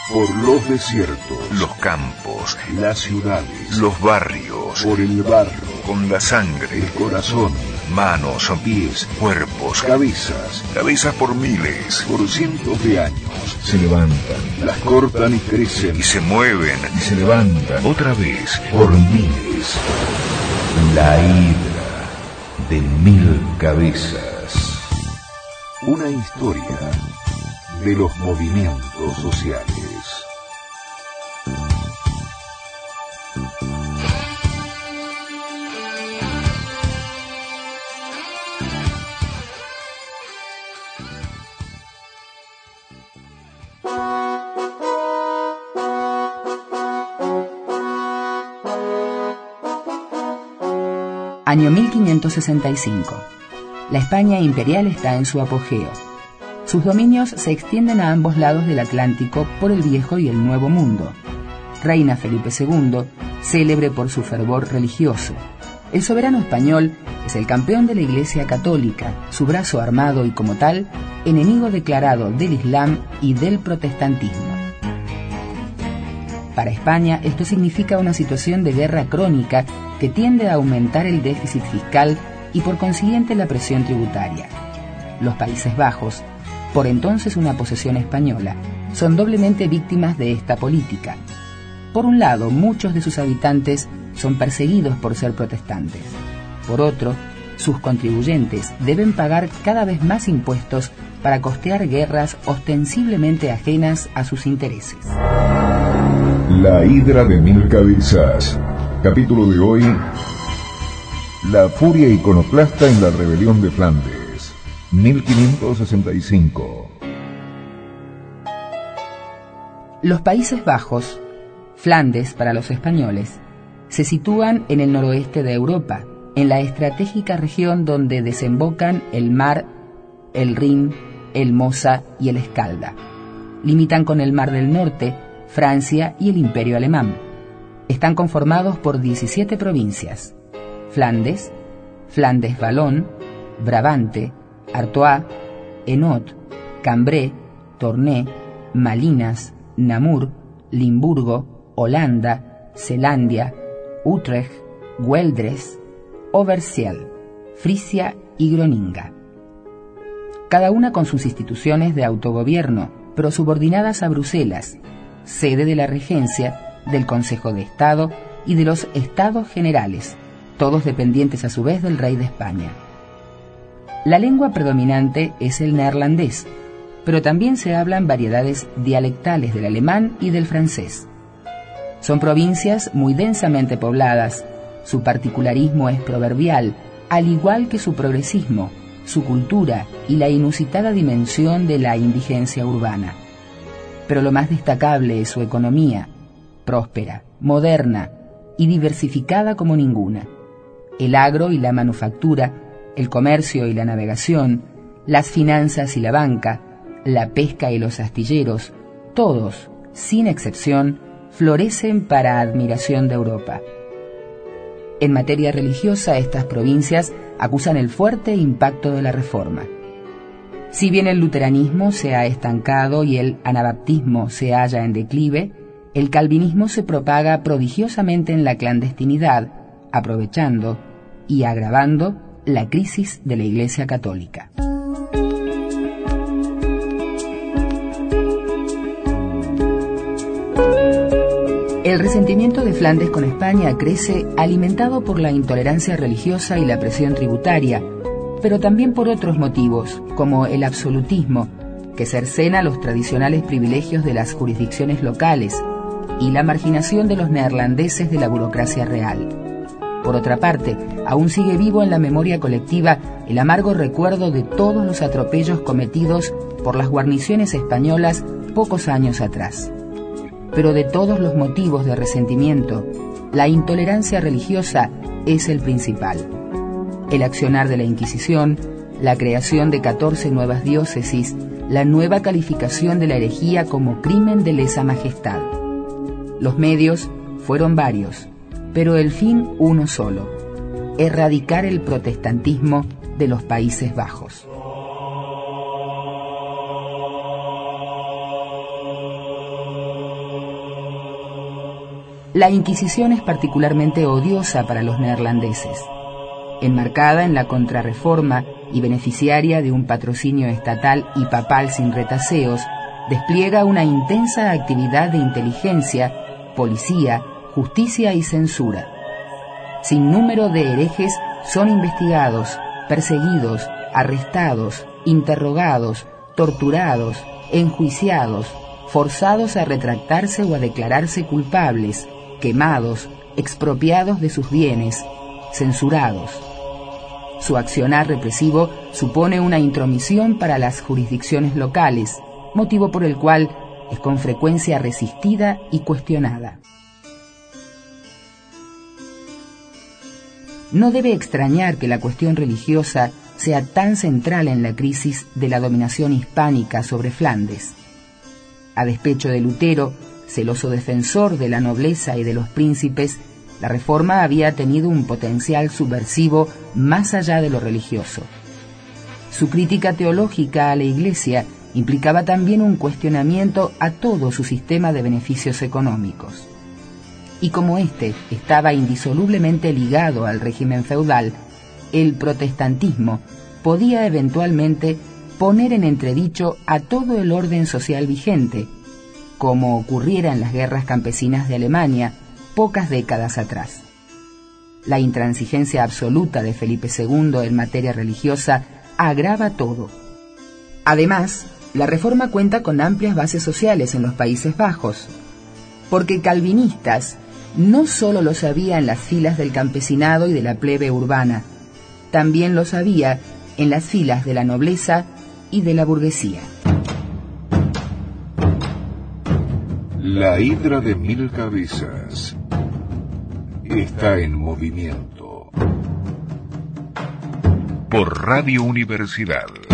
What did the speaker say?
Por los desiertos, los campos, las ciudades, los barrios, por el barro, con la sangre, el corazón, manos, pies, cuerpos, cabezas por miles, por cientos de años. se levantan Las cortan y crecen y se mueven y se levantan otra vez por miles. La hidra de 1000 cabezas. Una historia de los movimientos sociales. Año 1565. La España imperial está en su apogeo. Sus dominios se extienden a ambos lados del Atlántico por el Viejo y el Nuevo Mundo. Reina Felipe II, célebre por su fervor religioso. El soberano español es el campeón de la Iglesia Católica, su brazo armado y como tal, enemigo declarado del Islam y del protestantismo. Para España, esto significa una situación de guerra crónica que tiende a aumentar el déficit fiscal y por consiguiente la presión tributaria. Los Países Bajos, por entonces una posesión española, son doblemente víctimas de esta política. Por un lado, muchos de sus habitantes son perseguidos por ser protestantes. Por otro, sus contribuyentes deben pagar cada vez más impuestos para costear guerras ostensiblemente ajenas a sus intereses. La hidra de 1000 cabezas. Capítulo de hoy: la furia iconoclasta en la rebelión de Flandes, 1565. Los Países Bajos, Flandes para los españoles, se sitúan en el noroeste de Europa, en la estratégica región donde desembocan el Mar, el Rin, el Mosa y el Escalda. Limitan con el Mar del Norte, Francia y el Imperio Alemán. Están conformados por 17 provincias: Flandes, Flandes-Valón, Brabante, Artois, Hainaut, Cambrai, Tournai, Malinas, Namur, Limburgo, Holanda, Selandia, Utrecht, Güeldres, Overijssel, Frisia y Groninga. Cada una con sus instituciones de autogobierno, pero subordinadas a Bruselas, sede de la regencia, del Consejo de Estado y de los Estados Generales, todos dependientes a su vez del rey de España. La lengua predominante es el neerlandés, pero también se hablan variedades dialectales del alemán y del francés. Son provincias muy densamente pobladas, su particularismo es proverbial, al igual que su progresismo, su cultura y la inusitada dimensión de la indigencia urbana. Pero lo más destacable es su economía, próspera, moderna y diversificada como ninguna. El agro y la manufactura, el comercio y la navegación, las finanzas y la banca, la pesca y los astilleros, todos, sin excepción, florecen para admiración de Europa. En materia religiosa, estas provincias acusan el fuerte impacto de la Reforma. Si bien el luteranismo se ha estancado y el anabaptismo se halla en declive, el calvinismo se propaga prodigiosamente en la clandestinidad, aprovechando y agravando la crisis de la Iglesia Católica. El resentimiento de Flandes con España crece alimentado por la intolerancia religiosa y la presión tributaria, pero también por otros motivos, como el absolutismo, que cercena los tradicionales privilegios de las jurisdicciones locales, y la marginación de los neerlandeses de la burocracia real. Por otra parte, aún sigue vivo en la memoria colectiva el amargo recuerdo de todos los atropellos cometidos por las guarniciones españolas pocos años atrás. Pero de todos los motivos de resentimiento, la intolerancia religiosa es el principal. El accionar de la Inquisición, la creación de 14 nuevas diócesis, la nueva calificación de la herejía como crimen de lesa majestad. Los medios fueron varios, pero el fin uno solo: erradicar el protestantismo de los Países Bajos. La Inquisición es particularmente odiosa para los neerlandeses. Enmarcada en la Contrarreforma y beneficiaria de un patrocinio estatal y papal sin retaseos, despliega una intensa actividad de inteligencia, policía, justicia y censura. Sin número de herejes son investigados, perseguidos, arrestados, interrogados, torturados, enjuiciados, forzados a retractarse o a declararse culpables, quemados, expropiados de sus bienes, censurados. Su accionar represivo supone una intromisión para las jurisdicciones locales, motivo por el cual es con frecuencia resistida y cuestionada. No debe extrañar que la cuestión religiosa sea tan central en la crisis de la dominación hispánica sobre Flandes. A despecho de Lutero, celoso defensor de la nobleza y de los príncipes, la Reforma había tenido un potencial subversivo más allá de lo religioso. Su crítica teológica a la Iglesia implicaba también un cuestionamiento a todo su sistema de beneficios económicos. Y como éste estaba indisolublemente ligado al régimen feudal, el protestantismo podía eventualmente poner en entredicho a todo el orden social vigente, como ocurriera en las guerras campesinas de Alemania pocas décadas atrás. La intransigencia absoluta de Felipe II en materia religiosa agrava todo. Además, la Reforma cuenta con amplias bases sociales en los Países Bajos, porque calvinistas no solo los había en las filas del campesinado y de la plebe urbana, también los había en las filas de la nobleza y de la burguesía. La hidra de 1000 cabezas está en movimiento. Por Radio Universidad.